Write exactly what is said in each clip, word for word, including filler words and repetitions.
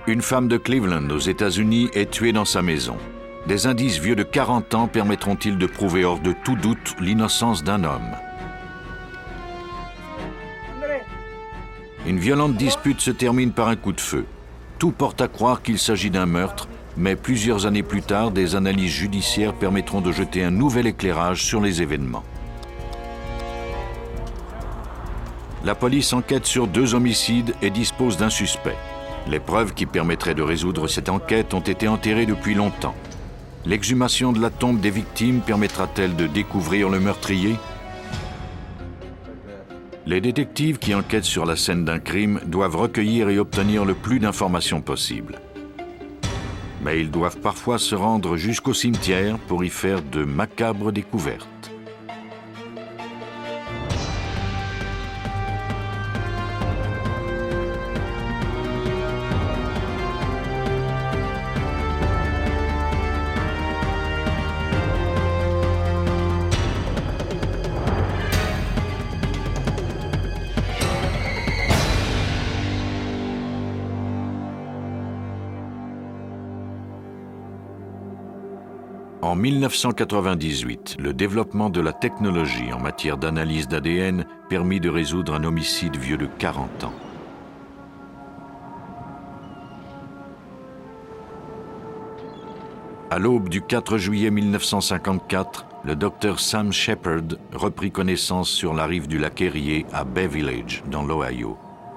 Une femme de Cleveland, aux États-Unis, est tuée dans sa maison. Des indices vieux de quarante ans permettront-ils de prouver hors de tout doute l'innocence d'un homme? Une violente dispute se termine par un coup de feu. Tout porte à croire qu'il s'agit d'un meurtre, mais plusieurs années plus tard, des analyses judiciaires permettront de jeter un nouvel éclairage sur les événements. La police enquête sur deux homicides et dispose d'un suspect. Les preuves qui permettraient de résoudre cette enquête ont été enterrées depuis longtemps. L'exhumation de la tombe des victimes permettra-t-elle de découvrir le meurtrier? Les détectives qui enquêtent sur la scène d'un crime doivent recueillir et obtenir le plus d'informations possible. Mais ils doivent parfois se rendre jusqu'au cimetière pour y faire de macabres découvertes. En mille neuf cent quatre-vingt-dix-huit, le développement de la technologie en matière d'analyse d'A D N permit de résoudre un homicide vieux de quarante ans. À l'aube du quatre juillet mille neuf cent cinquante-quatre, le docteur Sam Shepard reprit connaissance sur la rive du lac Erie à Bay Village, dans l'Ohio.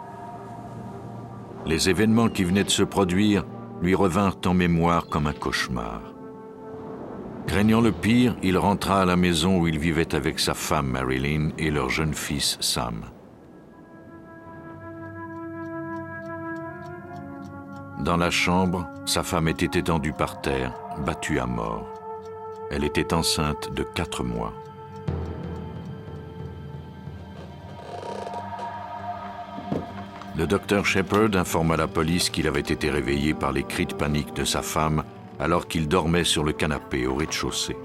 Les événements qui venaient de se produire lui revinrent en mémoire comme un cauchemar. Craignant le pire, il rentra à la maison où il vivait avec sa femme Marilyn et leur jeune fils Sam. Dans la chambre, sa femme était étendue par terre, battue à mort. Elle était enceinte de quatre mois. Le docteur Shepard informa la police qu'il avait été réveillé par les cris de panique de sa femme alors qu'il dormait sur le canapé au rez-de-chaussée.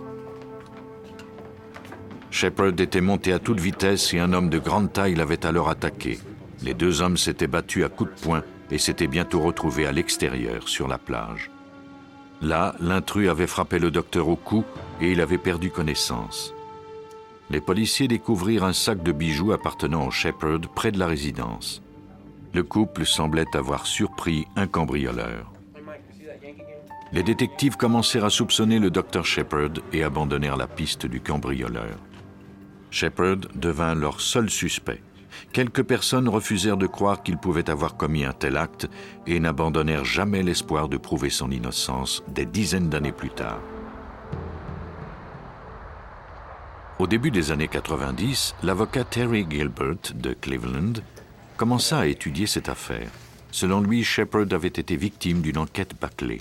Shepard était monté à toute vitesse et un homme de grande taille l'avait alors attaqué. Les deux hommes s'étaient battus à coups de poing et s'étaient bientôt retrouvés à l'extérieur, sur la plage. Là, l'intrus avait frappé le docteur au cou et il avait perdu connaissance. Les policiers découvrirent un sac de bijoux appartenant au Shepard près de la résidence. Le couple semblait avoir surpris un cambrioleur. Les détectives commencèrent à soupçonner le docteur Shepard et abandonnèrent la piste du cambrioleur. Shepard devint leur seul suspect. Quelques personnes refusèrent de croire qu'il pouvait avoir commis un tel acte et n'abandonnèrent jamais l'espoir de prouver son innocence des dizaines d'années plus tard. Au début des années quatre-vingt-dix, l'avocat Terry Gilbert de Cleveland commença à étudier cette affaire. Selon lui, Shepard avait été victime d'une enquête bâclée.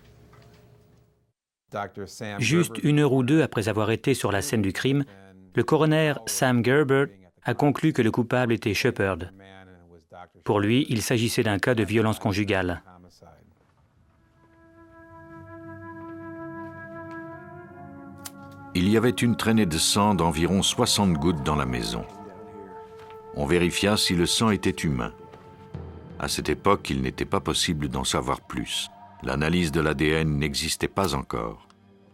Juste une heure ou deux après avoir été sur la scène du crime, le coroner Sam Gerbert a conclu que le coupable était Shepard. Pour lui, il s'agissait d'un cas de violence conjugale. Il y avait une traînée de sang d'environ soixante gouttes dans la maison. On vérifia si le sang était humain. À cette époque, il n'était pas possible d'en savoir plus. L'analyse de l'A D N n'existait pas encore.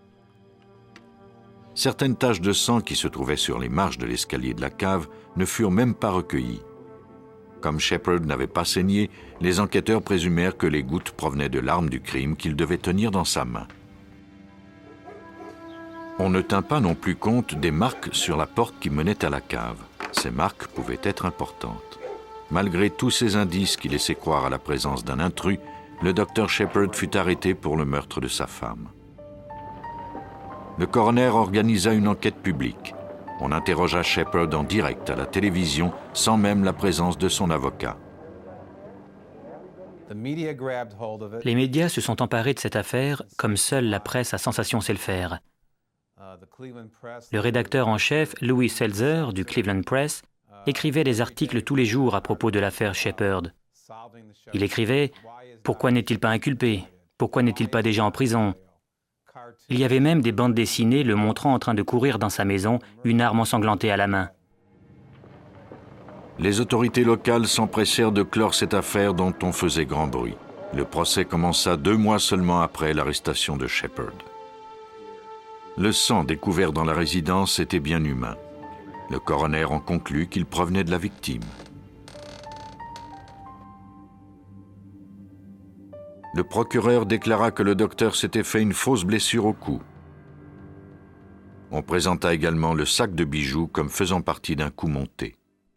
Certaines taches de sang qui se trouvaient sur les marches de l'escalier de la cave ne furent même pas recueillies. Comme Shepard n'avait pas saigné, les enquêteurs présumèrent que les gouttes provenaient de l'arme du crime qu'il devait tenir dans sa main. On ne tint pas non plus compte des marques sur la porte qui menait à la cave. Ces marques pouvaient être importantes. Malgré tous ces indices qui laissaient croire à la présence d'un intrus, le docteur Shepard fut arrêté pour le meurtre de sa femme. Le coroner organisa une enquête publique. On interrogea Shepard en direct à la télévision, sans même la présence de son avocat. Les médias se sont emparés de cette affaire comme seule la presse à sensation sait le faire. Le rédacteur en chef, Louis Seltzer, du Cleveland Press, écrivait des articles tous les jours à propos de l'affaire Shepard. Il écrivait « Pourquoi n'est-il pas inculpé? Pourquoi n'est-il pas déjà en prison ?» Il y avait même des bandes dessinées le montrant en train de courir dans sa maison, une arme ensanglantée à la main. Les autorités locales s'empressèrent de clore cette affaire dont on faisait grand bruit. Le procès commença deux mois seulement après l'arrestation de Shepherd. Le sang découvert dans la résidence était bien humain. Le coroner en conclut qu'il provenait de la victime. Le procureur déclara que le docteur s'était fait une fausse blessure au cou. On présenta également le sac de bijoux comme faisant partie d'un coup monté.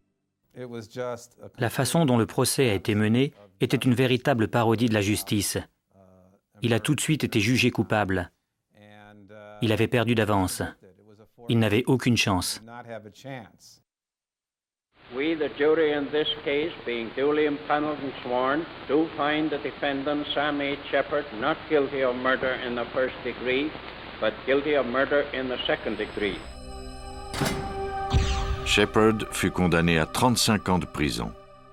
La façon dont le procès a été mené était une véritable parodie de la justice. Il a tout de suite été jugé coupable. Il avait perdu d'avance. Il n'avait aucune chance. We, the jury in this case, being duly impaneled and sworn, do find the defendant, Sam H. Shepherd, not guilty of murder in the first degree, but guilty of murder in the second degree. Shepherd fut condamné à trente-cinq ans de prison.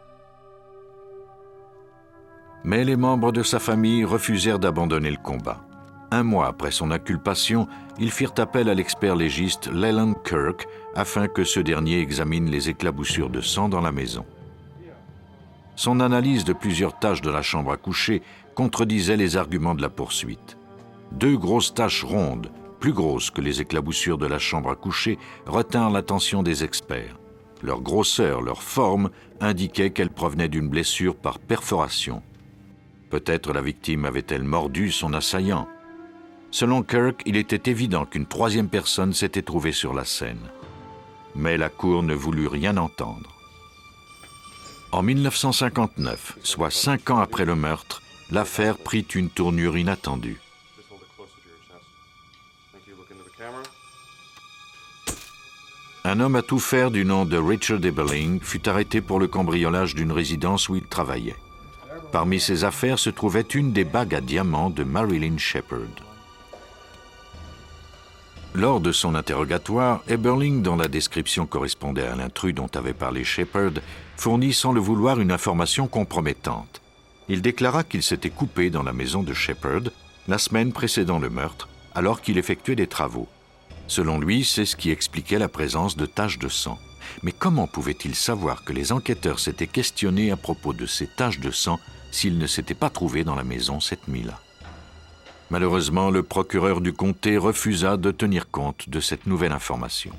Mais les membres de sa famille refusèrent d'abandonner le combat. Un mois après son inculpation, ils firent appel à l'expert légiste Leland Kirk afin que ce dernier examine les éclaboussures de sang dans la maison. Son analyse de plusieurs taches de la chambre à coucher contredisait les arguments de la poursuite. Deux grosses taches rondes, plus grosses que les éclaboussures de la chambre à coucher, retinrent l'attention des experts. Leur grosseur, leur forme indiquaient qu'elles provenaient d'une blessure par perforation. Peut-être la victime avait-elle mordu son assaillant. Selon Kirk, il était évident qu'une troisième personne s'était trouvée sur la scène. Mais la Cour ne voulut rien entendre. En mille neuf cent cinquante-neuf, soit cinq ans après le meurtre, l'affaire prit une tournure inattendue. Un homme à tout faire du nom de Richard Eberling fut arrêté pour le cambriolage d'une résidence où il travaillait. Parmi ses affaires se trouvait une des bagues à diamants de Marilyn Shepherd. Lors de son interrogatoire, Eberling, dont la description correspondait à l'intrus dont avait parlé Shepherd, fournit sans le vouloir une information compromettante. Il déclara qu'il s'était coupé dans la maison de Shepherd la semaine précédant le meurtre, alors qu'il effectuait des travaux. Selon lui, c'est ce qui expliquait la présence de taches de sang. Mais comment pouvait-il savoir que les enquêteurs s'étaient questionnés à propos de ces taches de sang s'ils ne s'étaient pas trouvés dans la maison cette nuit-là? Malheureusement, le procureur du comté refusa de tenir compte de cette nouvelle information.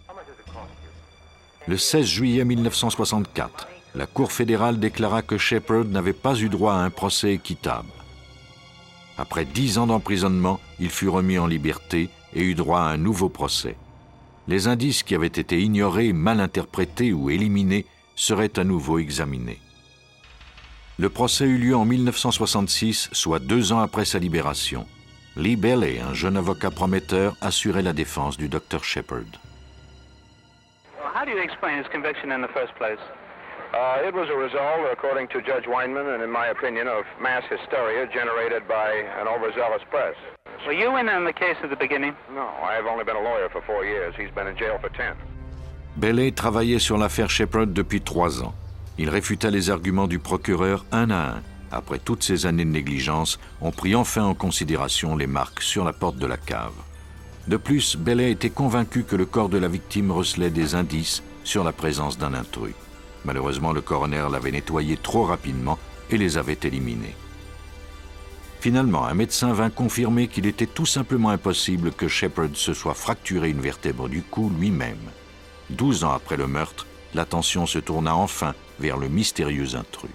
Le seize juillet mille neuf cent soixante-quatre, la Cour fédérale déclara que Shepherd n'avait pas eu droit à un procès équitable. Après dix ans d'emprisonnement, il fut remis en liberté et eut droit à un nouveau procès. Les indices qui avaient été ignorés, mal interprétés ou éliminés seraient à nouveau examinés. Le procès eut lieu en mille neuf cent soixante-six, soit deux ans après sa libération. Lee Bailey, un jeune avocat prometteur, assurait la défense du docteur Shepherd. How do you explain his conviction in the first place? Uh, it was a result, according to Judge Weinman, and in my opinion, of mass hysteria generated by an overzealous press. Were you in on the case at the beginning? No, I have only been a lawyer for four years. He's been in jail for ten. Bailey travaillait sur l'affaire Shepherd depuis trois ans. Il réfuta les arguments du procureur un à un. Après toutes ces années de négligence, on prit enfin en considération les marques sur la porte de la cave. De plus, Bailey était convaincu que le corps de la victime recelait des indices sur la présence d'un intrus. Malheureusement, le coroner l'avait nettoyé trop rapidement et les avait éliminés. Finalement, un médecin vint confirmer qu'il était tout simplement impossible que Shepherd se soit fracturé une vertèbre du cou lui-même. Douze ans après le meurtre, l'attention se tourna enfin vers le mystérieux intrus.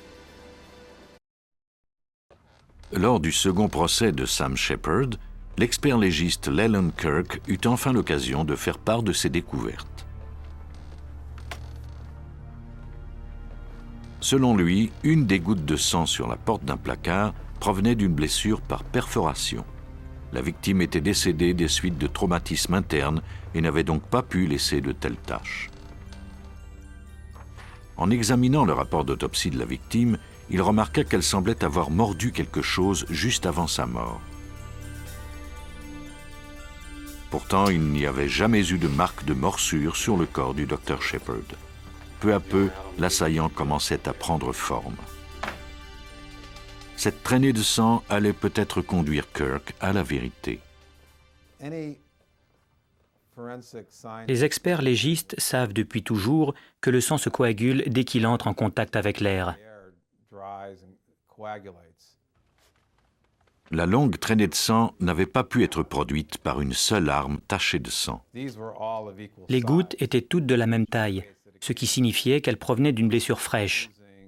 Lors du second procès de Sam Shepherd, l'expert légiste Leland Kirk eut enfin l'occasion de faire part de ses découvertes. Selon lui, une des gouttes de sang sur la porte d'un placard provenait d'une blessure par perforation. La victime était décédée des suites de traumatismes internes et n'avait donc pas pu laisser de telles taches. En examinant le rapport d'autopsie de la victime, il remarqua qu'elle semblait avoir mordu quelque chose juste avant sa mort. Pourtant, il n'y avait jamais eu de marque de morsure sur le corps du docteur Shepherd. Peu à peu, l'assaillant commençait à prendre forme. Cette traînée de sang allait peut-être conduire Kirk à la vérité. Les experts légistes savent depuis toujours que le sang se coagule dès qu'il entre en contact avec l'air. La longue traînée de sang n'avait pas pu être produite par une seule arme tachée de sang. Les gouttes étaient toutes de la même taille, ce qui signifiait qu'elles provenaient d'une blessure fraîche.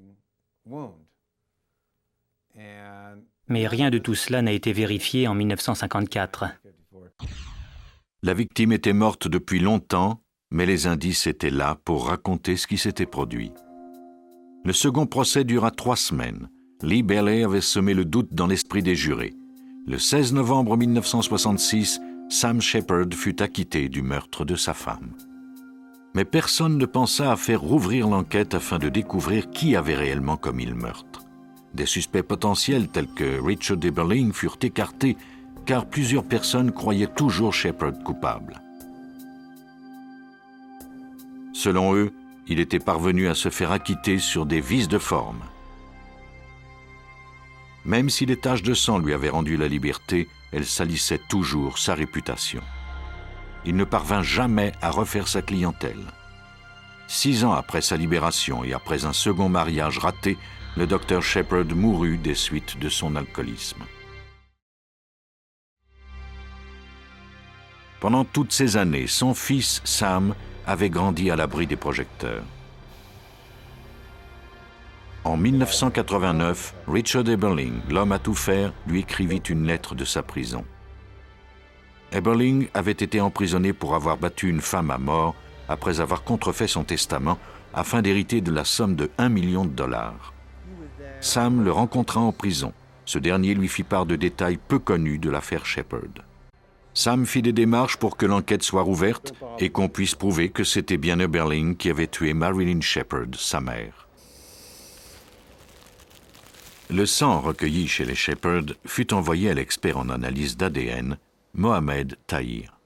Mais rien de tout cela n'a été vérifié en mille neuf cent cinquante-quatre. La victime était morte depuis longtemps, mais les indices étaient là pour raconter ce qui s'était produit. Le second procès dura trois semaines. Lee Bailey avait semé le doute dans l'esprit des jurés. Le seize novembre mille neuf cent soixante-six, Sam Shepard fut acquitté du meurtre de sa femme. Mais personne ne pensa à faire rouvrir l'enquête afin de découvrir qui avait réellement commis le meurtre. Des suspects potentiels tels que Richard Eberling furent écartés car plusieurs personnes croyaient toujours Shepard coupable. Selon eux, il était parvenu à se faire acquitter sur des vices de forme. Même si les taches de sang lui avaient rendu la liberté, elles salissaient toujours sa réputation. Il ne parvint jamais à refaire sa clientèle. Six ans après sa libération et après un second mariage raté, le docteur Shepard mourut des suites de son alcoolisme. Pendant toutes ces années, son fils Sam avait grandi à l'abri des projecteurs. En mille neuf cent quatre-vingt-neuf, Richard Eberling, l'homme à tout faire, lui écrivit une lettre de sa prison. Eberling avait été emprisonné pour avoir battu une femme à mort après avoir contrefait son testament afin d'hériter de la somme de un million de dollars. Sam le rencontra en prison. Ce dernier lui fit part de détails peu connus de l'affaire Shepard. Sam fit des démarches pour que l'enquête soit rouverte et qu'on puisse prouver que c'était bien Eberling qui avait tué Marilyn Shepard, sa mère. Le sang recueilli chez les Shepard fut envoyé à l'expert en analyse d'A D N, Mohamed Tahir.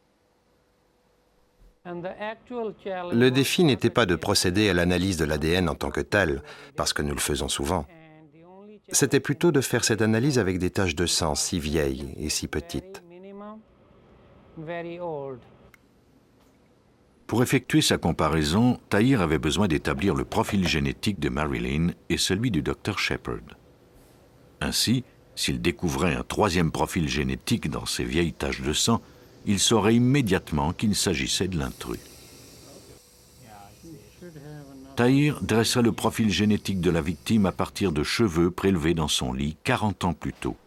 Le défi n'était pas de procéder à l'analyse de l'A D N en tant que tel, parce que nous le faisons souvent. C'était plutôt de faire cette analyse avec des taches de sang si vieilles et si petites. Pour effectuer sa comparaison, Tahir avait besoin d'établir le profil génétique de Marilyn et celui du docteur Shepard. Ainsi, s'il découvrait un troisième profil génétique dans ces vieilles taches de sang, il saurait immédiatement qu'il s'agissait de l'intrus. Tahir dressa le profil génétique de la victime à partir de cheveux prélevés dans son lit quarante ans plus tôt.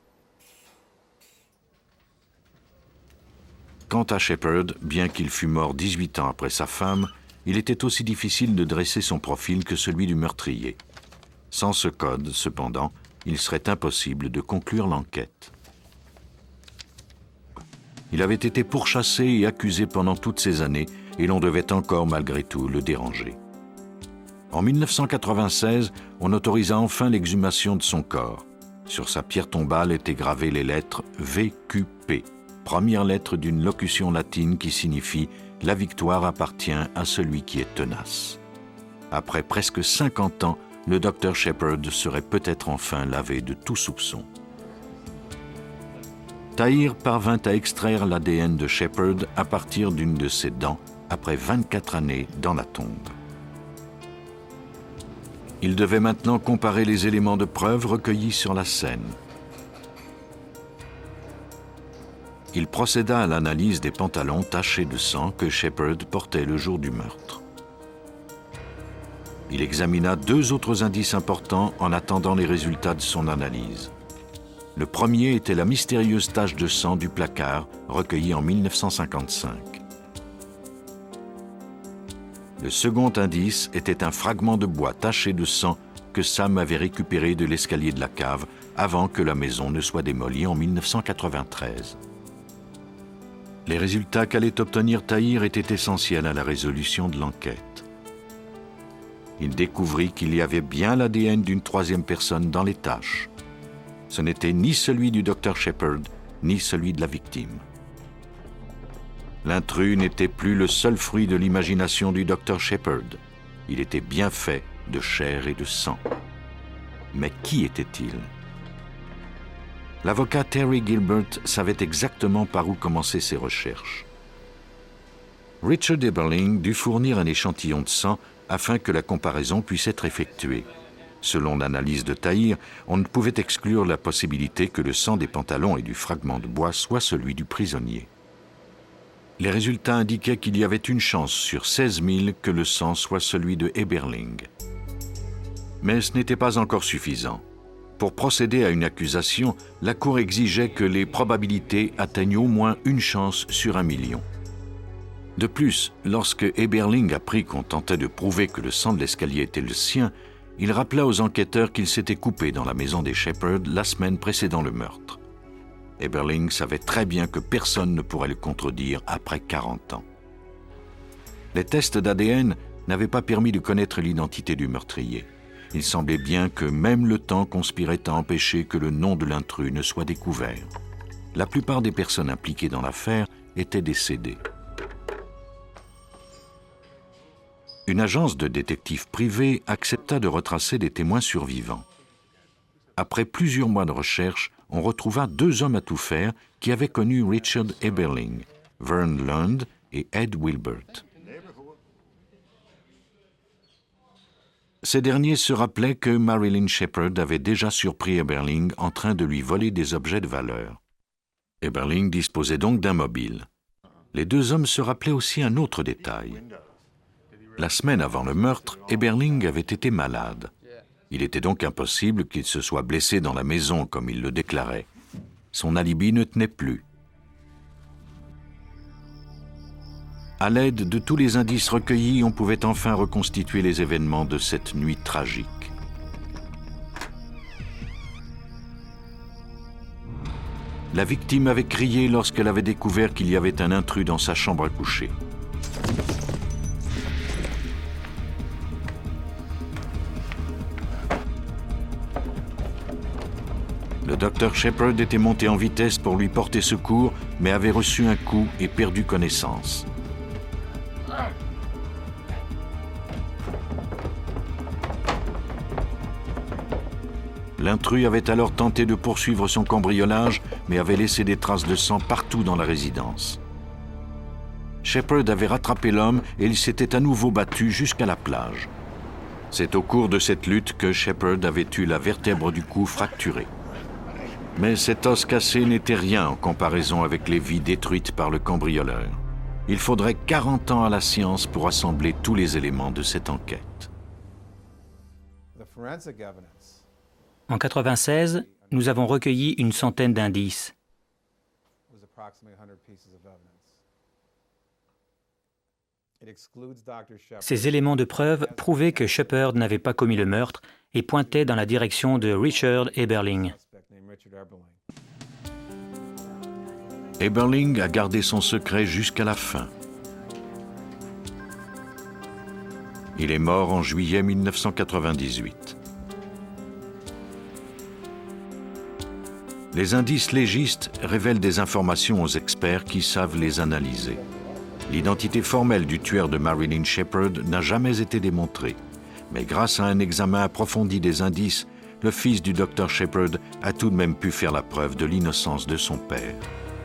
Quant à Shepard, bien qu'il fût mort dix-huit ans après sa femme, il était aussi difficile de dresser son profil que celui du meurtrier. Sans ce code, cependant, il serait impossible de conclure l'enquête. Il avait été pourchassé et accusé pendant toutes ces années, et l'on devait encore, malgré tout, le déranger. En mille neuf cent quatre-vingt-seize, on autorisa enfin l'exhumation de son corps. Sur sa pierre tombale étaient gravées les lettres V Q P. Première lettre d'une locution latine qui signifie « La victoire appartient à celui qui est tenace ». Après presque cinquante ans, le docteur Shepard serait peut-être enfin lavé de tout soupçon. Tahir parvint à extraire l'A D N de Shepard à partir d'une de ses dents après vingt-quatre années dans la tombe. Il devait maintenant comparer les éléments de preuve recueillis sur la scène. Il procéda à l'analyse des pantalons tachés de sang que Shepard portait le jour du meurtre. Il examina deux autres indices importants en attendant les résultats de son analyse. Le premier était la mystérieuse tache de sang du placard recueillie en mille neuf cent cinquante-cinq. Le second indice était un fragment de bois taché de sang que Sam avait récupéré de l'escalier de la cave avant que la maison ne soit démolie en mille neuf cent quatre-vingt-treize. Les résultats qu'allait obtenir Tahir étaient essentiels à la résolution de l'enquête. Il découvrit qu'il y avait bien l'A D N d'une troisième personne dans les taches. Ce n'était ni celui du docteur Shepard, ni celui de la victime. L'intrus n'était plus le seul fruit de l'imagination du docteur Shepard. Il était bien fait de chair et de sang. Mais qui était-il ? L'avocat Terry Gilbert savait exactement par où commencer ses recherches. Richard Eberling dut fournir un échantillon de sang afin que la comparaison puisse être effectuée. Selon l'analyse de Tahir, on ne pouvait exclure la possibilité que le sang des pantalons et du fragment de bois soit celui du prisonnier. Les résultats indiquaient qu'il y avait une chance sur seize mille que le sang soit celui de Eberling. Mais ce n'était pas encore suffisant. Pour procéder à une accusation, la Cour exigeait que les probabilités atteignent au moins une chance sur un million. De plus, lorsque Eberling apprit qu'on tentait de prouver que le sang de l'escalier était le sien, il rappela aux enquêteurs qu'il s'était coupé dans la maison des Shepherd la semaine précédant le meurtre. Eberling savait très bien que personne ne pourrait le contredire après quarante ans. Les tests d'A D N n'avaient pas permis de connaître l'identité du meurtrier. Il semblait bien que même le temps conspirait à empêcher que le nom de l'intrus ne soit découvert. La plupart des personnes impliquées dans l'affaire étaient décédées. Une agence de détectives privés accepta de retracer des témoins survivants. Après plusieurs mois de recherche, on retrouva deux hommes à tout faire qui avaient connu Richard Eberling, Vern Lund et Ed Wilbert. Ces derniers se rappelaient que Marilyn Shepherd avait déjà surpris Eberling en train de lui voler des objets de valeur. Eberling disposait donc d'un mobile. Les deux hommes se rappelaient aussi un autre détail. La semaine avant le meurtre, Eberling avait été malade. Il était donc impossible qu'il se soit blessé dans la maison comme il le déclarait. Son alibi ne tenait plus. À l'aide de tous les indices recueillis, on pouvait enfin reconstituer les événements de cette nuit tragique. La victime avait crié lorsqu'elle avait découvert qu'il y avait un intrus dans sa chambre à coucher. Le docteur Shepherd était monté en vitesse pour lui porter secours, mais avait reçu un coup et perdu connaissance. L'intrus avait alors tenté de poursuivre son cambriolage, mais avait laissé des traces de sang partout dans la résidence. Shepherd avait rattrapé l'homme et il s'était à nouveau battu jusqu'à la plage. C'est au cours de cette lutte que Shepherd avait eu la vertèbre du cou fracturée. Mais cet os cassé n'était rien en comparaison avec les vies détruites par le cambrioleur. Il faudrait quarante ans à la science pour assembler tous les éléments de cette enquête. En mille neuf cent quatre-vingt-seize, nous avons recueilli une centaine d'indices. Ces éléments de preuve prouvaient que Shepherd n'avait pas commis le meurtre et pointaient dans la direction de Richard Eberling. Eberling a gardé son secret jusqu'à la fin. Il est mort en juillet mille neuf cent quatre-vingt-dix-huit. Les indices légistes révèlent des informations aux experts qui savent les analyser. L'identité formelle du tueur de Marilyn Shepherd n'a jamais été démontrée, mais grâce à un examen approfondi des indices, le fils du docteur Shepherd a tout de même pu faire la preuve de l'innocence de son père.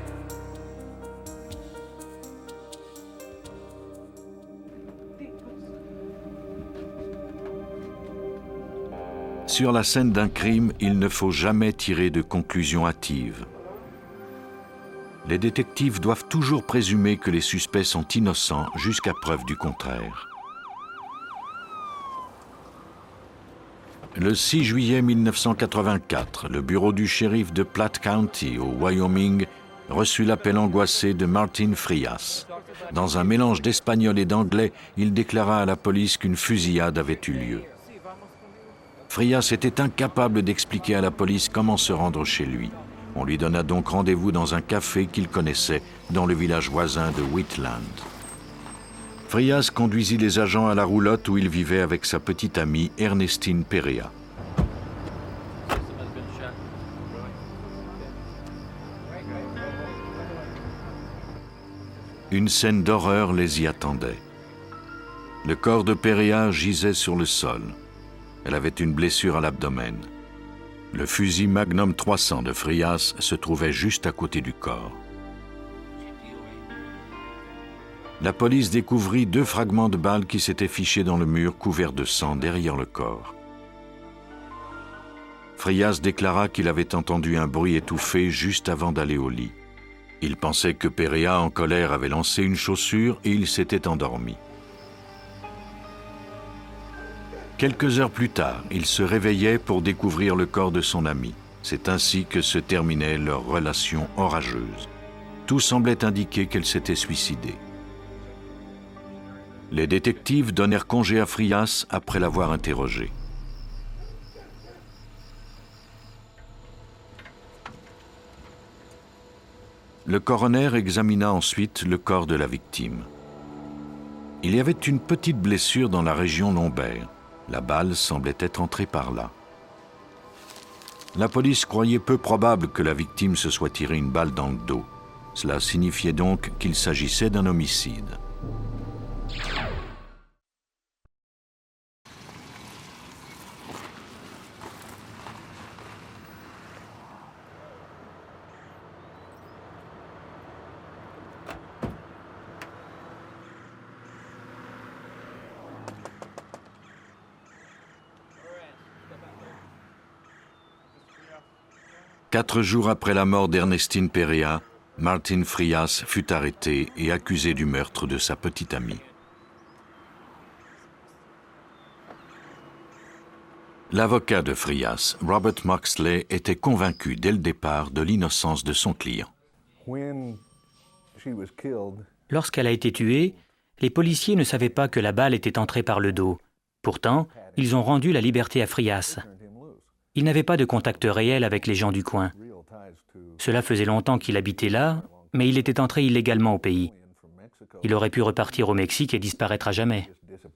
Sur la scène d'un crime, il ne faut jamais tirer de conclusions hâtives. Les détectives doivent toujours présumer que les suspects sont innocents jusqu'à preuve du contraire. Le six juillet mille neuf cent quatre-vingt-quatre, le bureau du shérif de Platte County, au Wyoming, reçut l'appel angoissé de Martin Frias. Dans un mélange d'espagnol et d'anglais, il déclara à la police qu'une fusillade avait eu lieu. Frias était incapable d'expliquer à la police comment se rendre chez lui. On lui donna donc rendez-vous dans un café qu'il connaissait dans le village voisin de Wheatland. Frias conduisit les agents à la roulotte où il vivait avec sa petite amie Ernestine Perea. Une scène d'horreur les y attendait. Le corps de Perea gisait sur le sol. Elle avait une blessure à l'abdomen. Le fusil Magnum trois cents de Frias se trouvait juste à côté du corps. La police découvrit deux fragments de balles qui s'étaient fichés dans le mur couvert de sang derrière le corps. Frias déclara qu'il avait entendu un bruit étouffé juste avant d'aller au lit. Il pensait que Perea, en colère, avait lancé une chaussure et il s'était endormi. Quelques heures plus tard, il se réveillait pour découvrir le corps de son ami. C'est ainsi que se terminait leur relation orageuse. Tout semblait indiquer qu'elle s'était suicidée. Les détectives donnèrent congé à Frias après l'avoir interrogé. Le coroner examina ensuite le corps de la victime. Il y avait une petite blessure dans la région lombaire. La balle semblait être entrée par là. La police croyait peu probable que la victime se soit tiré une balle dans le dos. Cela signifiait donc qu'il s'agissait d'un homicide. Quatre jours après la mort d'Ernestine Perea, Martin Frias fut arrêté et accusé du meurtre de sa petite amie. L'avocat de Frias, Robert Moxley, était convaincu dès le départ de l'innocence de son client. Lorsqu'elle a été tuée, les policiers ne savaient pas que la balle était entrée par le dos. Pourtant, ils ont rendu la liberté à Frias. Il n'avait pas de contact réel avec les gens du coin. Cela faisait longtemps qu'il habitait là, mais il était entré illégalement au pays. Il aurait pu repartir au Mexique et disparaître à jamais.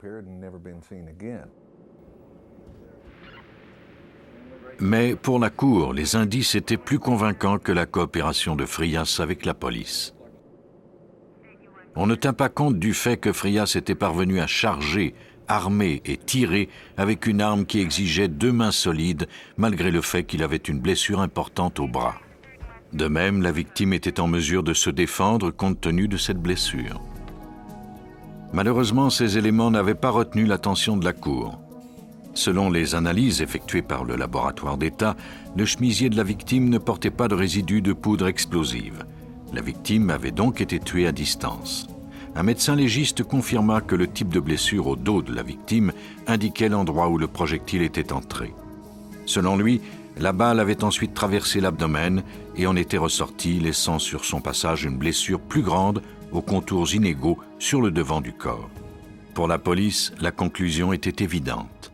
Mais pour la Cour, les indices étaient plus convaincants que la coopération de Frias avec la police. On ne tint pas compte du fait que Frias était parvenu à charger, armer et tirer avec une arme qui exigeait deux mains solides, malgré le fait qu'il avait une blessure importante au bras. De même, la victime était en mesure de se défendre compte tenu de cette blessure. Malheureusement, ces éléments n'avaient pas retenu l'attention de la Cour. Selon les analyses effectuées par le laboratoire d'État, le chemisier de la victime ne portait pas de résidus de poudre explosive. La victime avait donc été tuée à distance. Un médecin légiste confirma que le type de blessure au dos de la victime indiquait l'endroit où le projectile était entré. Selon lui, la balle avait ensuite traversé l'abdomen et en était ressortie, laissant sur son passage une blessure plus grande, aux contours inégaux, sur le devant du corps. Pour la police, la conclusion était évidente.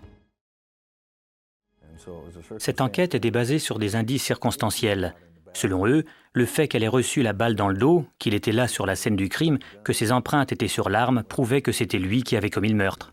Cette enquête était basée sur des indices circonstanciels. Selon eux, le fait qu'elle ait reçu la balle dans le dos, qu'il était là sur la scène du crime, que ses empreintes étaient sur l'arme, prouvait que c'était lui qui avait commis le meurtre.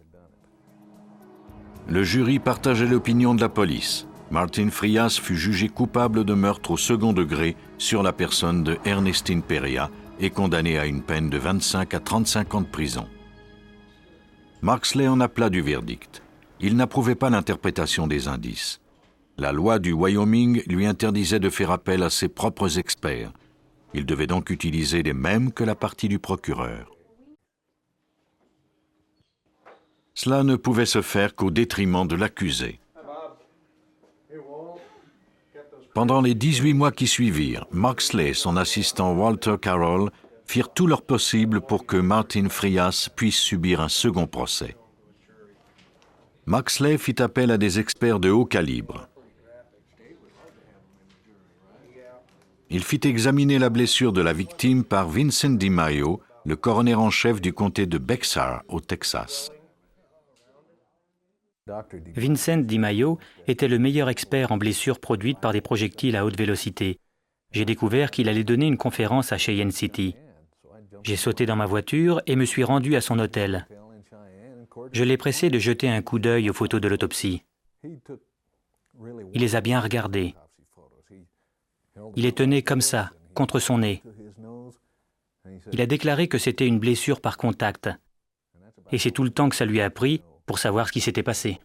Le jury partageait l'opinion de la police. Martin Frias fut jugé coupable de meurtre au second degré sur la personne de Ernestine Perea et condamné à une peine de vingt-cinq à trente-cinq ans de prison. Moxley en appela du verdict. Il n'approuvait pas l'interprétation des indices. La loi du Wyoming lui interdisait de faire appel à ses propres experts. Il devait donc utiliser les mêmes que la partie du procureur. Cela ne pouvait se faire qu'au détriment de l'accusé. Pendant les dix-huit mois qui suivirent, Moxley et son assistant Walter Carroll firent tout leur possible pour que Martin Frias puisse subir un second procès. Moxley fit appel à des experts de haut calibre. Il fit examiner la blessure de la victime par Vincent DiMaio, le coroner en chef du comté de Bexar, au Texas. Vincent DiMaio était le meilleur expert en blessures produites par des projectiles à haute vélocité. J'ai découvert qu'il allait donner une conférence à Cheyenne City. J'ai sauté dans ma voiture et me suis rendu à son hôtel. Je l'ai pressé de jeter un coup d'œil aux photos de l'autopsie. Il les a bien regardées. Il les tenait comme ça, contre son nez. Il a déclaré que c'était une blessure par contact. Et c'est tout le temps que ça lui a pris pour savoir ce qui s'était passé.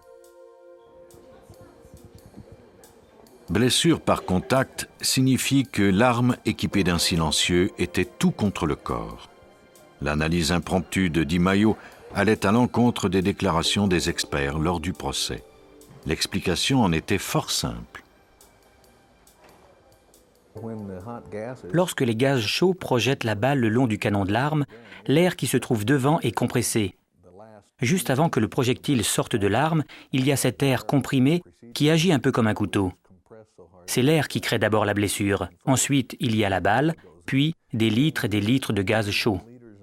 Blessure par contact signifie que l'arme équipée d'un silencieux était tout contre le corps. L'analyse impromptue de DiMaio allait à l'encontre des déclarations des experts lors du procès. L'explication en était fort simple. Lorsque les gaz chauds projettent la balle le long du canon de l'arme, l'air qui se trouve devant est compressé. Juste avant que le projectile sorte de l'arme, il y a cet air comprimé qui agit un peu comme un couteau. C'est l'air qui crée d'abord la blessure. Ensuite, il y a la balle, puis des litres et des litres de gaz chaud.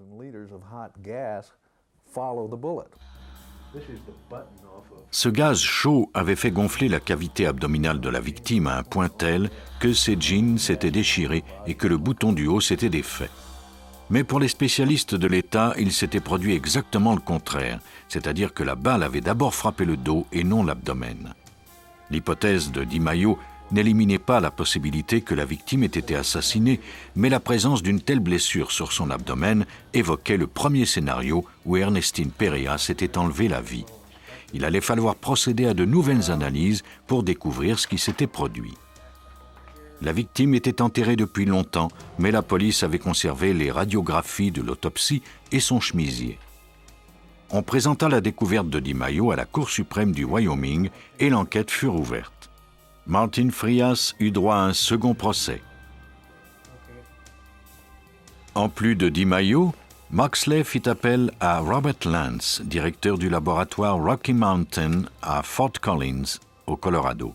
Ce gaz chaud avait fait gonfler la cavité abdominale de la victime à un point tel que ses jeans s'étaient déchirés et que le bouton du haut s'était défait. Mais pour les spécialistes de l'État, il s'était produit exactement le contraire, c'est-à-dire que la balle avait d'abord frappé le dos et non l'abdomen. L'hypothèse de DiMaio n'éliminait pas la possibilité que la victime ait été assassinée, mais la présence d'une telle blessure sur son abdomen évoquait le premier scénario où Ernestine Perea s'était enlevé la vie. Il allait falloir procéder à de nouvelles analyses pour découvrir ce qui s'était produit. La victime était enterrée depuis longtemps, mais la police avait conservé les radiographies de l'autopsie et son chemisier. On présenta la découverte de DiMaio à la Cour suprême du Wyoming et l'enquête fut rouverte. Martin Frias eut droit à un second procès. En plus de DiMaio, Moxley fit appel à Robert Lance, directeur du laboratoire Rocky Mountain à Fort Collins, au Colorado.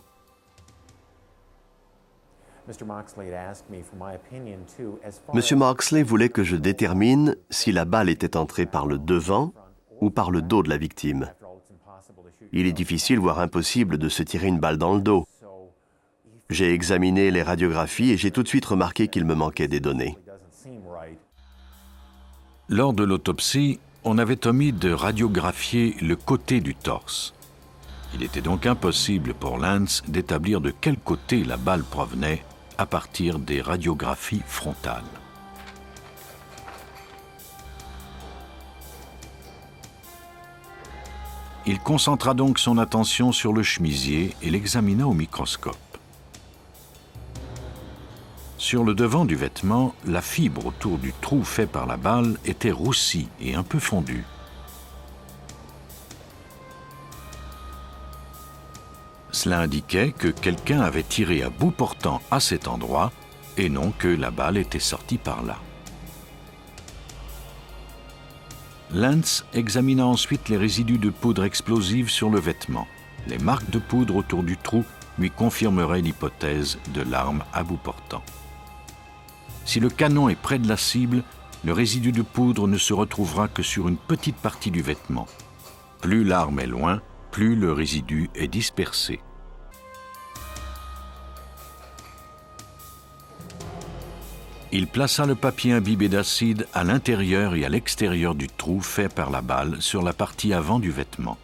Monsieur Moxley voulait que je détermine si la balle était entrée par le devant ou par le dos de la victime. Il est difficile, voire impossible, de se tirer une balle dans le dos. J'ai examiné les radiographies et j'ai tout de suite remarqué qu'il me manquait des données. Lors de l'autopsie, on avait omis de radiographier le côté du torse. Il était donc impossible pour Lance d'établir de quel côté la balle provenait à partir des radiographies frontales. Il concentra donc son attention sur le chemisier et l'examina au microscope. Sur le devant du vêtement, la fibre autour du trou fait par la balle était roussie et un peu fondue. Cela indiquait que quelqu'un avait tiré à bout portant à cet endroit et non que la balle était sortie par là. Lance examina ensuite les résidus de poudre explosive sur le vêtement. Les marques de poudre autour du trou lui confirmeraient l'hypothèse de l'arme à bout portant. Si le canon est près de la cible, le résidu de poudre ne se retrouvera que sur une petite partie du vêtement. Plus l'arme est loin, plus le résidu est dispersé. Il plaça le papier imbibé d'acide à l'intérieur et à l'extérieur du trou fait par la balle sur la partie avant du vêtement.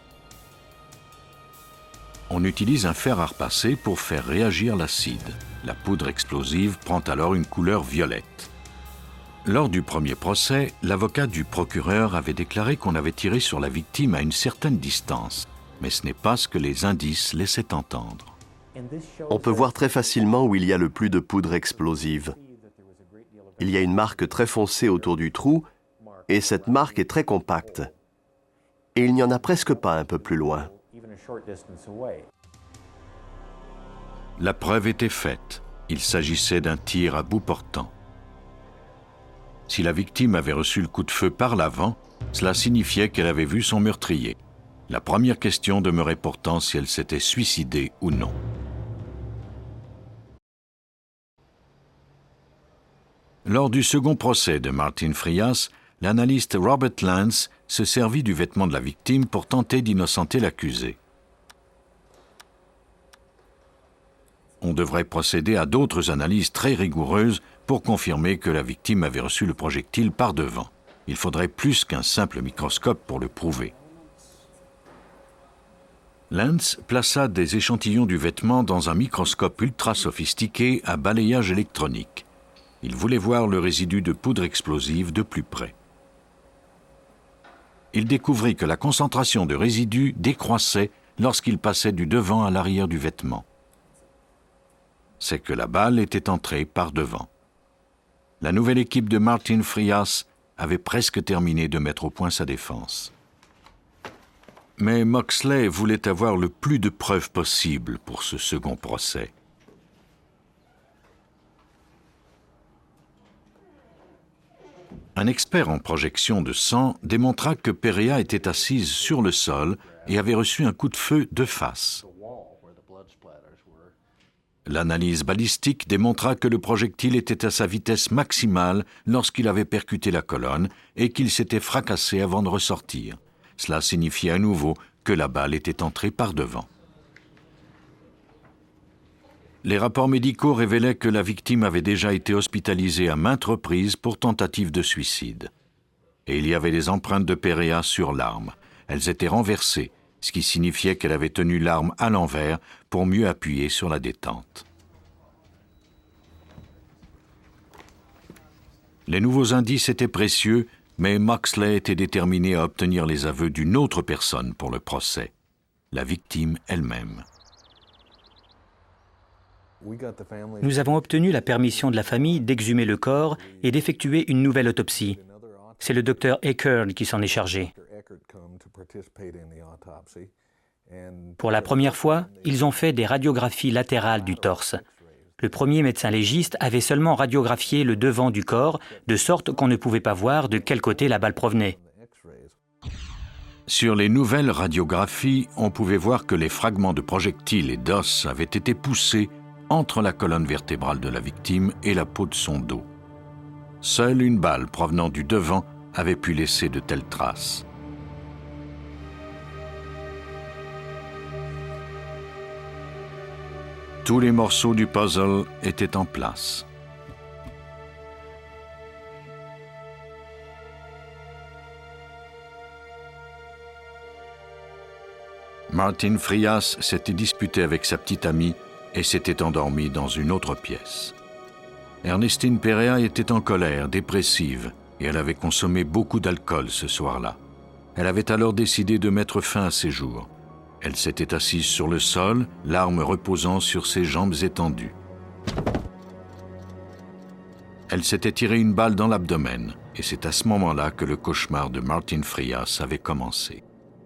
On utilise un fer à repasser pour faire réagir l'acide. La poudre explosive prend alors une couleur violette. Lors du premier procès, l'avocat du procureur avait déclaré qu'on avait tiré sur la victime à une certaine distance, mais ce n'est pas ce que les indices laissaient entendre. On peut voir très facilement où il y a le plus de poudre explosive. Il y a une marque très foncée autour du trou, et cette marque est très compacte. Et il n'y en a presque pas un peu plus loin. La preuve était faite. Il s'agissait d'un tir à bout portant. Si la victime avait reçu le coup de feu par l'avant, cela signifiait qu'elle avait vu son meurtrier. La première question demeurait pourtant si elle s'était suicidée ou non. Lors du second procès de Martin Frias, l'analyste Robert Lance se servit du vêtement de la victime pour tenter d'innocenter l'accusé. On devrait procéder à d'autres analyses très rigoureuses pour confirmer que la victime avait reçu le projectile par devant. Il faudrait plus qu'un simple microscope pour le prouver. Lance plaça des échantillons du vêtement dans un microscope ultra sophistiqué à balayage électronique. Il voulait voir le résidu de poudre explosive de plus près. Il découvrit que la concentration de résidus décroissait lorsqu'il passait du devant à l'arrière du vêtement. C'est que la balle était entrée par devant. La nouvelle équipe de Martin Frias avait presque terminé de mettre au point sa défense. Mais Moxley voulait avoir le plus de preuves possible pour ce second procès. Un expert en projection de sang démontra que Perea était assise sur le sol et avait reçu un coup de feu de face. L'analyse balistique démontra que le projectile était à sa vitesse maximale lorsqu'il avait percuté la colonne et qu'il s'était fracassé avant de ressortir. Cela signifiait à nouveau que la balle était entrée par devant. Les rapports médicaux révélaient que la victime avait déjà été hospitalisée à maintes reprises pour tentative de suicide. Et il y avait des empreintes de Perea sur l'arme. Elles étaient renversées, ce qui signifiait qu'elle avait tenu l'arme à l'envers pour mieux appuyer sur la détente. Les nouveaux indices étaient précieux, mais Moxley était déterminé à obtenir les aveux d'une autre personne pour le procès, la victime elle-même. Nous avons obtenu la permission de la famille d'exhumer le corps et d'effectuer une nouvelle autopsie. C'est le docteur Eckert qui s'en est chargé. Pour la première fois, ils ont fait des radiographies latérales du torse. Le premier médecin légiste avait seulement radiographié le devant du corps, de sorte qu'on ne pouvait pas voir de quel côté la balle provenait. Sur les nouvelles radiographies, on pouvait voir que les fragments de projectiles et d'os avaient été poussés entre la colonne vertébrale de la victime et la peau de son dos. Seule une balle provenant du devant avait pu laisser de telles traces. Tous les morceaux du puzzle étaient en place. Martin Frias s'était disputé avec sa petite amie et s'était endormi dans une autre pièce. Ernestine Perea était en colère, dépressive, et elle avait consommé beaucoup d'alcool ce soir-là. Elle avait alors décidé de mettre fin à ses jours. Elle s'était assise sur le sol, l'arme reposant sur ses jambes étendues. Elle s'était tiré une balle dans l'abdomen, et c'est à ce moment-là que le cauchemar de Martin Frias avait commencé.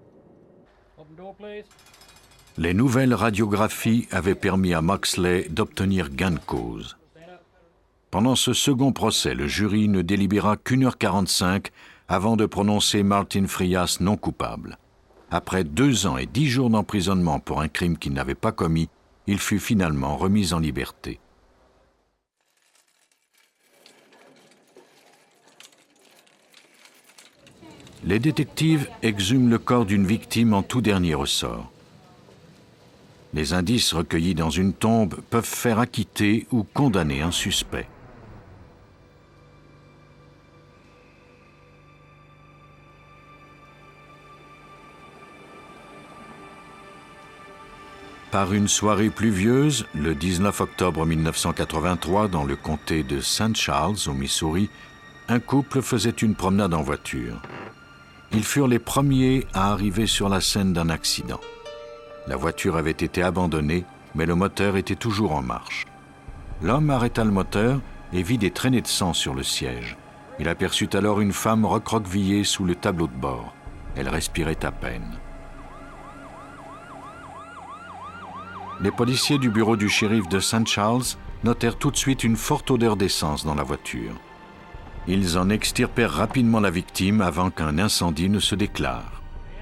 Les nouvelles radiographies avaient permis à Moxley d'obtenir gain de cause. Pendant ce second procès, le jury ne délibéra qu'une heure quarante-cinq avant de prononcer Martin Frias non coupable. Après deux ans et dix jours d'emprisonnement pour un crime qu'il n'avait pas commis, il fut finalement remis en liberté. Les détectives exhument le corps d'une victime en tout dernier ressort. Les indices recueillis dans une tombe peuvent faire acquitter ou condamner un suspect. Par une soirée pluvieuse, le dix-neuf octobre mille neuf cent quatre-vingt-trois, dans le comté de Saint Charles, au Missouri, un couple faisait une promenade en voiture. Ils furent les premiers à arriver sur la scène d'un accident. La voiture avait été abandonnée, mais le moteur était toujours en marche. L'homme arrêta le moteur et vit des traînées de sang sur le siège. Il aperçut alors une femme recroquevillée sous le tableau de bord. Elle respirait à peine. Les policiers du bureau du shérif de Saint Charles notèrent tout de suite une forte odeur d'essence dans la voiture. Ils en extirpèrent rapidement la victime avant qu'un incendie ne se déclare.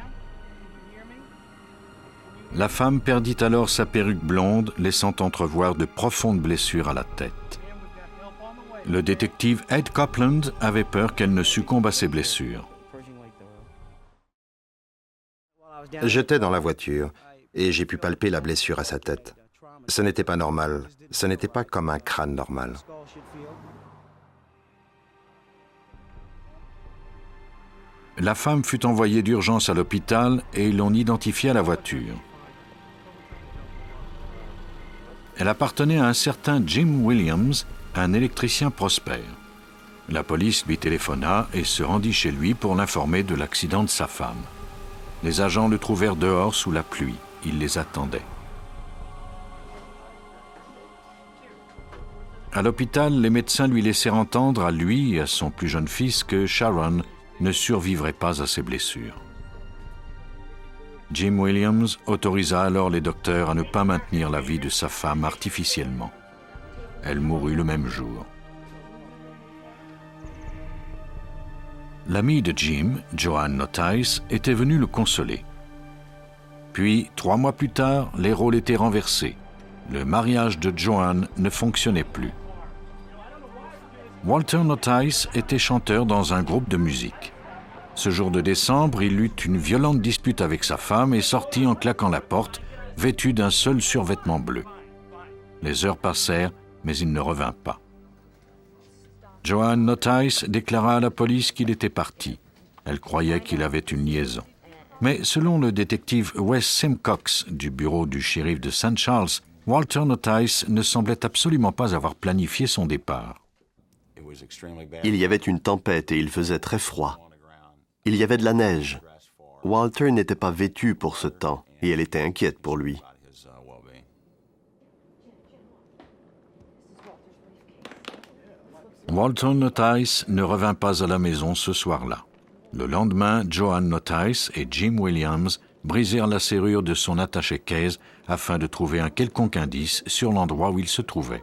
La femme perdit alors sa perruque blonde, laissant entrevoir de profondes blessures à la tête. Le détective Ed Copeland avait peur qu'elle ne succombe à ses blessures. J'étais dans la voiture et j'ai pu palper la blessure à sa tête. Ce n'était pas normal. Ce n'était pas comme un crâne normal. La femme fut envoyée d'urgence à l'hôpital et l'on identifia la voiture. Elle appartenait à un certain Jim Williams, un électricien prospère. La police lui téléphona et se rendit chez lui pour l'informer de l'accident de sa femme. Les agents le trouvèrent dehors sous la pluie. Il les attendait. À l'hôpital, les médecins lui laissèrent entendre à lui et à son plus jeune fils que Sharon ne survivrait pas à ses blessures. Jim Williams autorisa alors les docteurs à ne pas maintenir la vie de sa femme artificiellement. Elle mourut le même jour. L'amie de Jim, Joan Notais, était venue le consoler. Puis, trois mois plus tard, les rôles étaient renversés. Le mariage de Joan ne fonctionnait plus. Walter Notais était chanteur dans un groupe de musique. Ce jour de décembre, il eut une violente dispute avec sa femme et sortit en claquant la porte, vêtu d'un seul survêtement bleu. Les heures passèrent, mais il ne revint pas. Joan Notais déclara à la police qu'il était parti. Elle croyait qu'il avait une liaison. Mais selon le détective Wes Simcox du bureau du shérif de Saint Charles, Walter Notais ne semblait absolument pas avoir planifié son départ. Il y avait une tempête et il faisait très froid. Il y avait de la neige. Walter n'était pas vêtu pour ce temps et elle était inquiète pour lui. Walter Notais ne revint pas à la maison ce soir-là. Le lendemain, Joan Notais et Jim Williams brisèrent la serrure de son attaché-caisse afin de trouver un quelconque indice sur l'endroit où il se trouvait.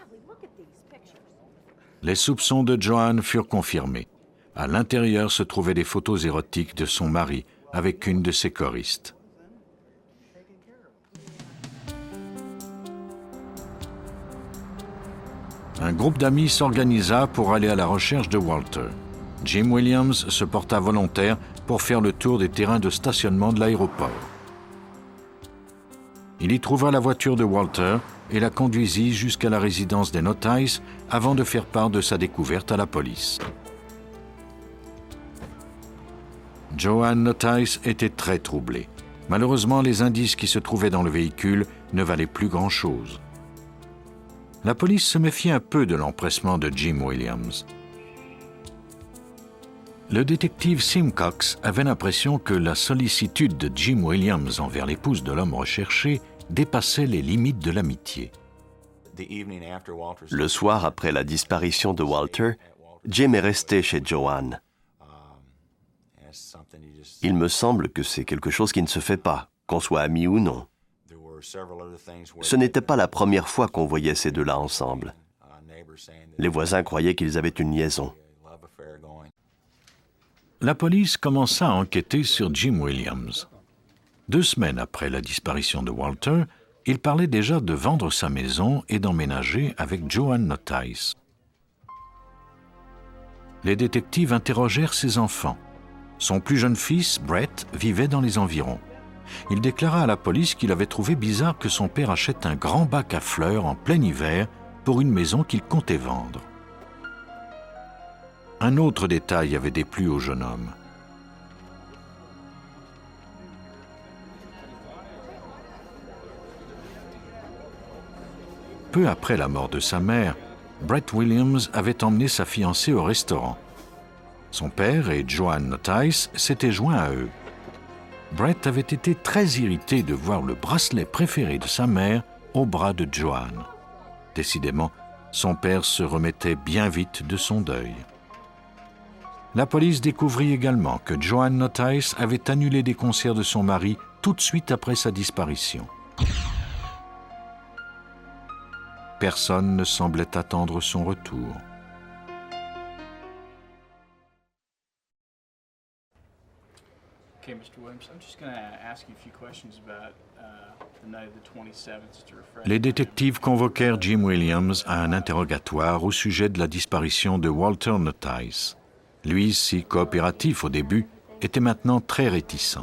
Les soupçons de Joan furent confirmés. À l'intérieur se trouvaient des photos érotiques de son mari avec une de ses choristes. Un groupe d'amis s'organisa pour aller à la recherche de Walter. Jim Williams se porta volontaire pour faire le tour des terrains de stationnement de l'aéroport. Il y trouva la voiture de Walter et la conduisit jusqu'à la résidence des Notais avant de faire part de sa découverte à la police. Joan Notais était très troublée. Malheureusement, les indices qui se trouvaient dans le véhicule ne valaient plus grand-chose. La police se méfiait un peu de l'empressement de Jim Williams. Le détective Simcox avait l'impression que la sollicitude de Jim Williams envers l'épouse de l'homme recherché dépassait les limites de l'amitié. Le soir après la disparition de Walter, Jim est resté chez Joan. Il me semble que c'est quelque chose qui ne se fait pas, qu'on soit amis ou non. Ce n'était pas la première fois qu'on voyait ces deux-là ensemble. Les voisins croyaient qu'ils avaient une liaison. La police commença à enquêter sur Jim Williams. Deux semaines après la disparition de Walter, il parlait déjà de vendre sa maison et d'emménager avec Joan Notais. Les détectives interrogèrent ses enfants. Son plus jeune fils, Brett, vivait dans les environs. Il déclara à la police qu'il avait trouvé bizarre que son père achète un grand bac à fleurs en plein hiver pour une maison qu'il comptait vendre. Un autre détail avait déplu au jeune homme. Peu après la mort de sa mère, Brett Williams avait emmené sa fiancée au restaurant. Son père et Joan Notais s'étaient joints à eux. Brett avait été très irrité de voir le bracelet préféré de sa mère au bras de Joan. Décidément, son père se remettait bien vite de son deuil. La police découvrit également que Joan Notais avait annulé des concerts de son mari tout de suite après sa disparition. Personne ne semblait attendre son retour. Les détectives convoquèrent Jim Williams à un interrogatoire au sujet de la disparition de Walter Notais. Lui, si coopératif au début, était maintenant très réticent.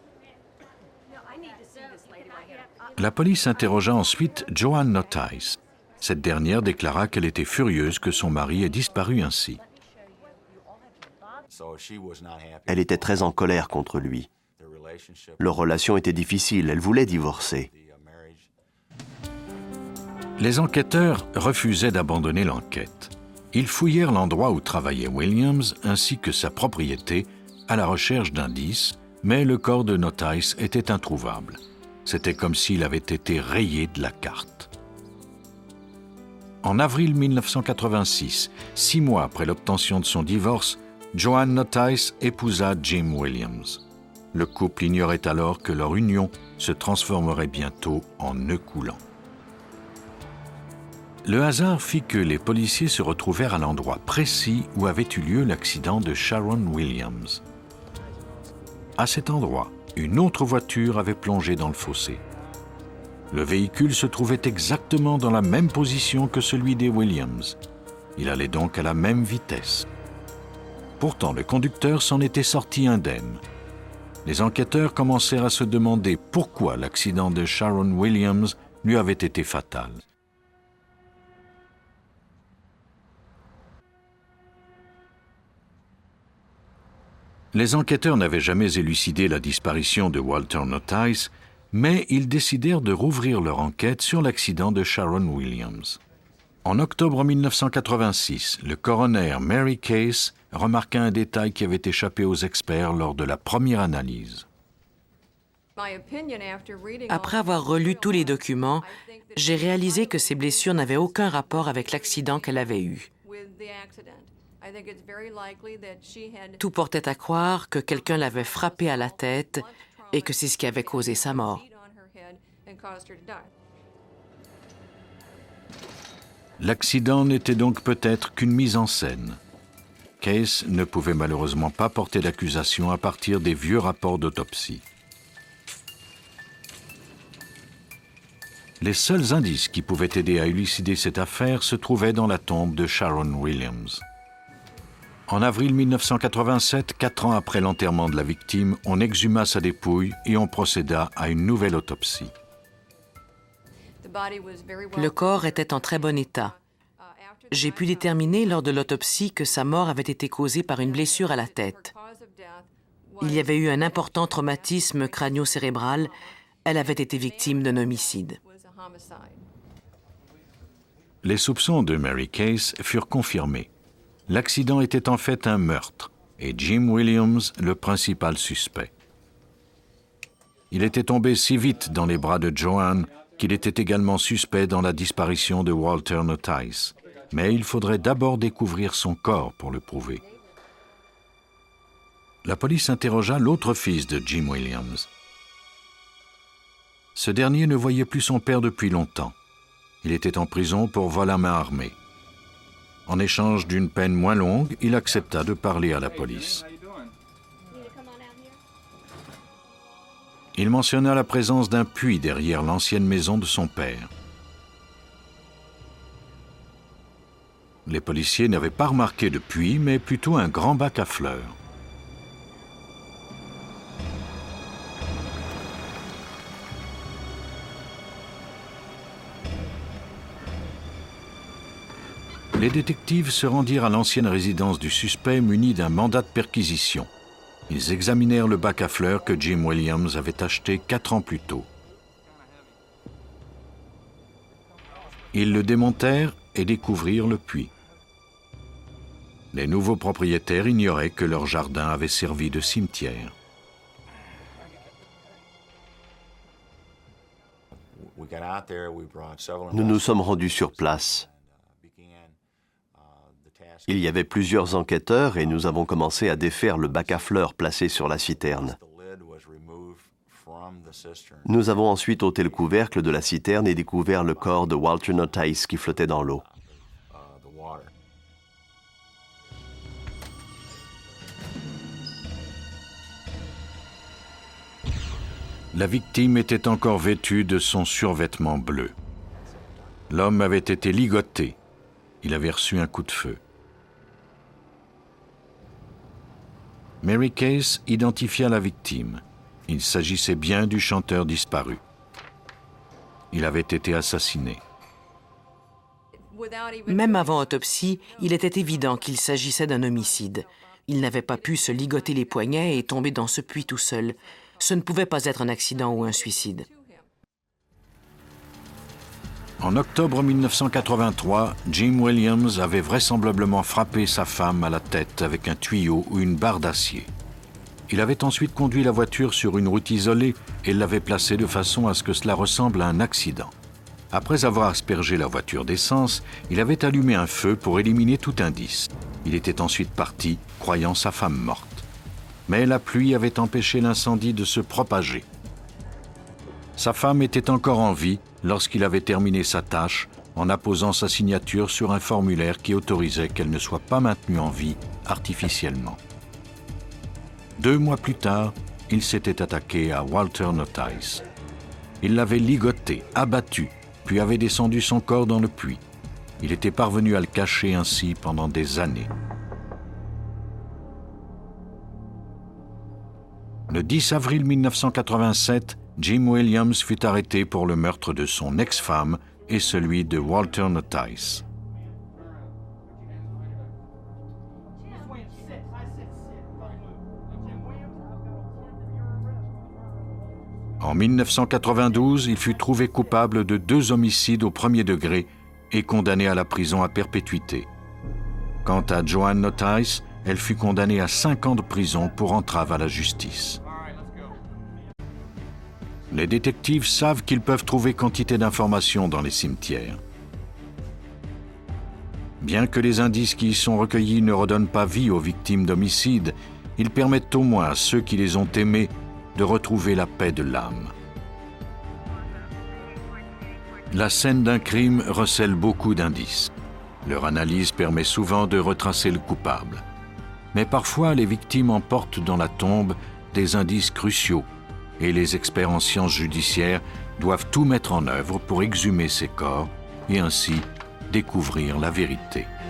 La police interrogea ensuite Joan Notais. Cette dernière déclara qu'elle était furieuse que son mari ait disparu ainsi. Elle était très en colère contre lui. Leur relation était difficile, elle voulait divorcer. Les enquêteurs refusaient d'abandonner l'enquête. Ils fouillèrent l'endroit où travaillait Williams ainsi que sa propriété à la recherche d'indices, mais le corps de Notais était introuvable. C'était comme s'il avait été rayé de la carte. En avril mille neuf cent quatre-vingt-six, six mois après l'obtention de son divorce, Joan Notais épousa Jim Williams. Le couple ignorait alors que leur union se transformerait bientôt en nœud coulant. Le hasard fit que les policiers se retrouvèrent à l'endroit précis où avait eu lieu l'accident de Sharon Williams. À cet endroit, une autre voiture avait plongé dans le fossé. Le véhicule se trouvait exactement dans la même position que celui des Williams. Il allait donc à la même vitesse. Pourtant, le conducteur s'en était sorti indemne. Les enquêteurs commencèrent à se demander pourquoi l'accident de Sharon Williams lui avait été fatal. Les enquêteurs n'avaient jamais élucidé la disparition de Walter Notice, mais ils décidèrent de rouvrir leur enquête sur l'accident de Sharon Williams. En octobre mille neuf cent quatre-vingt-six, le coroner Mary Case remarqua un détail qui avait échappé aux experts lors de la première analyse. Après avoir relu tous les documents, j'ai réalisé que ces blessures n'avaient aucun rapport avec l'accident qu'elle avait eu. Tout portait à croire que quelqu'un l'avait frappée à la tête et que c'est ce qui avait causé sa mort. L'accident n'était donc peut-être qu'une mise en scène. Case ne pouvait malheureusement pas porter d'accusation à partir des vieux rapports d'autopsie. Les seuls indices qui pouvaient aider à élucider cette affaire se trouvaient dans la tombe de Sharon Williams. En avril mille neuf cent quatre-vingt-sept, quatre ans après l'enterrement de la victime, on exhuma sa dépouille et on procéda à une nouvelle autopsie. Le corps était en très bon état. J'ai pu déterminer lors de l'autopsie que sa mort avait été causée par une blessure à la tête. Il y avait eu un important traumatisme crânio-cérébral. Elle avait été victime d'un homicide. Les soupçons de Mary Case furent confirmés. L'accident était en fait un meurtre et Jim Williams le principal suspect. Il était tombé si vite dans les bras de Joanne qu'il était également suspect dans la disparition de Walter Notice. Mais il faudrait d'abord découvrir son corps pour le prouver. La police interrogea l'autre fils de Jim Williams. Ce dernier ne voyait plus son père depuis longtemps. Il était en prison pour vol à main armée. En échange d'une peine moins longue, il accepta de parler à la police. Il mentionna la présence d'un puits derrière l'ancienne maison de son père. Les policiers n'avaient pas remarqué de puits, mais plutôt un grand bac à fleurs. Les détectives se rendirent à l'ancienne résidence du suspect munis d'un mandat de perquisition. Ils examinèrent le bac à fleurs que Jim Williams avait acheté quatre ans plus tôt. Ils le démontèrent et découvrirent le puits. Les nouveaux propriétaires ignoraient que leur jardin avait servi de cimetière. Nous nous sommes rendus sur place. Il y avait plusieurs enquêteurs et nous avons commencé à défaire le bac à fleurs placé sur la citerne. Nous avons ensuite ôté le couvercle de la citerne et découvert le corps de Walter Notice qui flottait dans l'eau. La victime était encore vêtue de son survêtement bleu. L'homme avait été ligoté. Il avait reçu un coup de feu. Mary Case identifia la victime. Il s'agissait bien du chanteur disparu. Il avait été assassiné. Même avant autopsie, il était évident qu'il s'agissait d'un homicide. Il n'avait pas pu se ligoter les poignets et tomber dans ce puits tout seul. Ce ne pouvait pas être un accident ou un suicide. En octobre mille neuf cent quatre-vingt-trois, Jim Williams avait vraisemblablement frappé sa femme à la tête avec un tuyau ou une barre d'acier. Il avait ensuite conduit la voiture sur une route isolée et l'avait placée de façon à ce que cela ressemble à un accident. Après avoir aspergé la voiture d'essence, il avait allumé un feu pour éliminer tout indice. Il était ensuite parti, croyant sa femme morte. mais la pluie avait empêché l'incendie de se propager. Sa femme était encore en vie lorsqu'il avait terminé sa tâche en apposant sa signature sur un formulaire qui autorisait qu'elle ne soit pas maintenue en vie artificiellement. Deux mois plus tard, il s'était attaqué à Walter Notice. Il l'avait ligoté, abattu, puis avait descendu son corps dans le puits. Il était parvenu à le cacher ainsi pendant des années. Le dix avril mille neuf cent quatre-vingt-sept, Jim Williams fut arrêté pour le meurtre de son ex-femme et celui de Walter Notice. En mille neuf cent quatre-vingt-douze, il fut trouvé coupable de deux homicides au premier degré et condamné à la prison à perpétuité. Quant à Joan Notice, elle fut condamnée à cinq ans de prison pour entrave à la justice. Les détectives savent qu'ils peuvent trouver quantité d'informations dans les cimetières. Bien que les indices qui y sont recueillis ne redonnent pas vie aux victimes d'homicides, ils permettent au moins à ceux qui les ont aimés de retrouver la paix de l'âme. La scène d'un crime recèle beaucoup d'indices. Leur analyse permet souvent de retracer le coupable. Mais parfois, les victimes emportent dans la tombe des indices cruciaux et les experts en sciences judiciaires doivent tout mettre en œuvre pour exhumer ces corps et ainsi découvrir la vérité.